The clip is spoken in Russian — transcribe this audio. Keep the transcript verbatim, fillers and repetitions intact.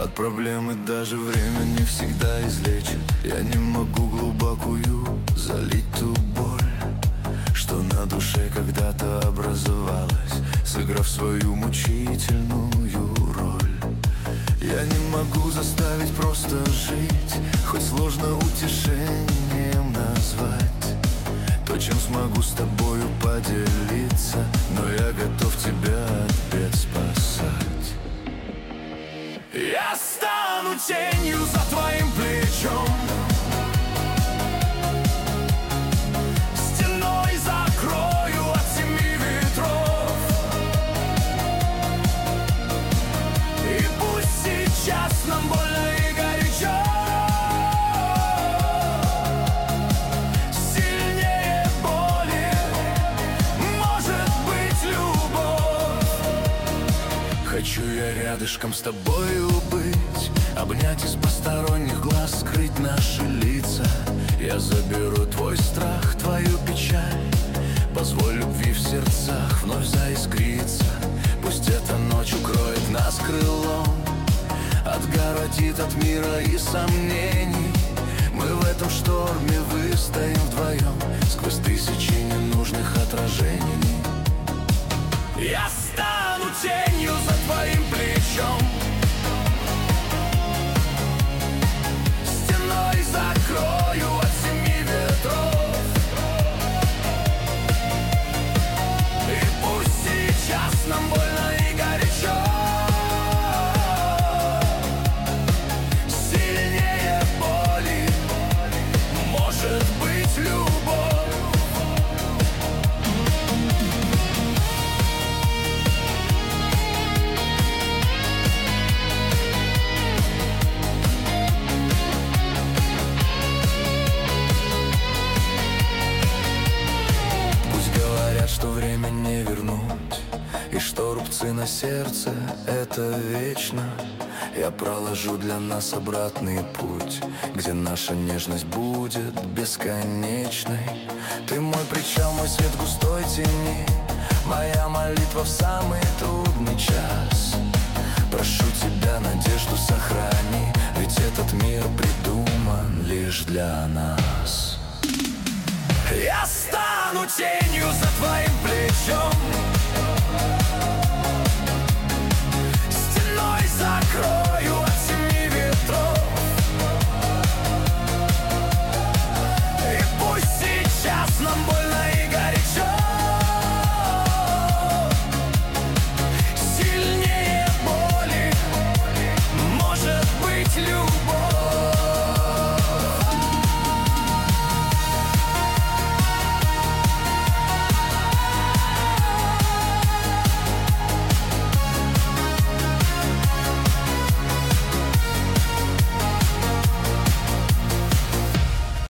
От проблемы даже время не всегда излечит. Я не могу глубокую залить ту боль, что на душе когда-то образовалась, сыграв свою мучительную роль. Я не могу заставить просто жить, хоть сложно утешением назвать то, чем смогу с тобою поделиться, но я готов тебя от бед спасать. Я стану тенью за твоим плечом, стеной закрою от семи ветров. И пусть сейчас нам больно и горячо, сильнее боли может быть любовь. Хочу я рядышком с тобою быть, обнять из посторонних глаз, скрыть наши лица. Я заберу твой страх, твою печаль, позволь любви в сердцах вновь заискриться. Пусть эта ночь укроет нас крылом, отгородит от мира и сомнений. Мы в этом шторме выстоим вдвоем сквозь тысячи ненужных отражений. Я стану тенью за твоим плечом, стеной закрою от семи ветров. И пусть сейчас нам больно и горячо, сильнее боли может быть любовь. Что время не вернуть, и что рубцы на сердце — это вечно. Я проложу для нас обратный путь, где наша нежность будет бесконечной. Ты мой причал, мой свет густой тени, моя молитва в самый трудный час. Прошу тебя, надежду сохрани, ведь этот мир придуман лишь для нас. Я стану тенью за твоим плечом,